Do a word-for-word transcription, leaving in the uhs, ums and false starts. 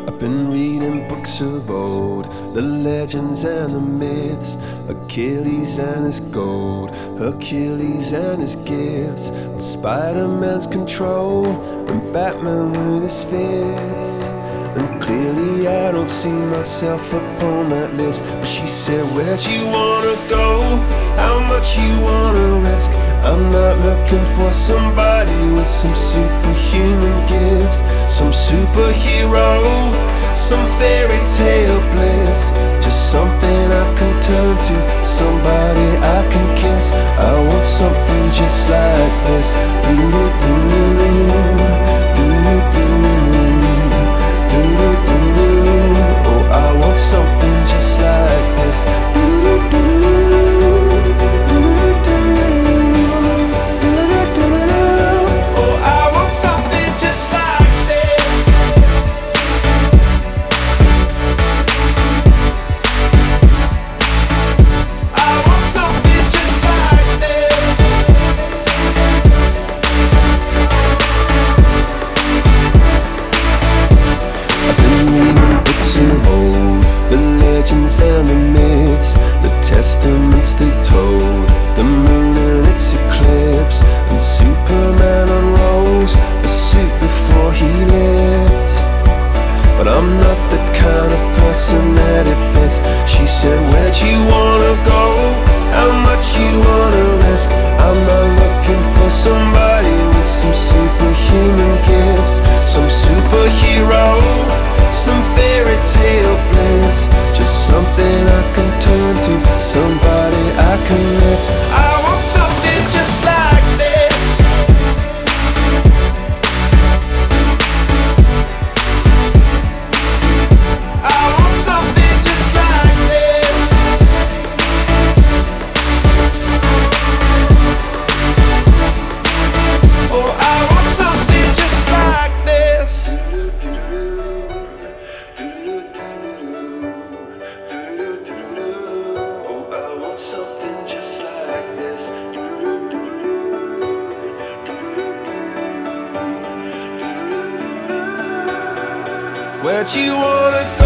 I've been reading books of old, the legends and the myths, Achilles and his gold, Hercules and his gifts, and Spider-Man's control, and Batman with his fists. And clearly I don't see myself upon that list. But she said, where'd you wanna go? How much you wanna risk? I'm not looking for somebody with some superhuman gifts, some superhero, some fairy tale bliss. Just something I can turn to, somebody I can kiss. I want something just like this. Do-do-do, do-do-do, do-do-do. Oh, I want something just like this. Do-do-do. And the myths, the testaments they told, the moon and its eclipse, and Superman unrolls a suit before he lived. But I'm not the kind of person that it fits. She said, where'd you wanna go? How much you wanna risk? I'm not looking for somebody with some superhuman gifts, some superhero, some fairy tale bliss. Just something I can turn to, somebody I can miss. I want something just like this. I want something just like this. Oh, I want something just like this. Where'd you wanna go?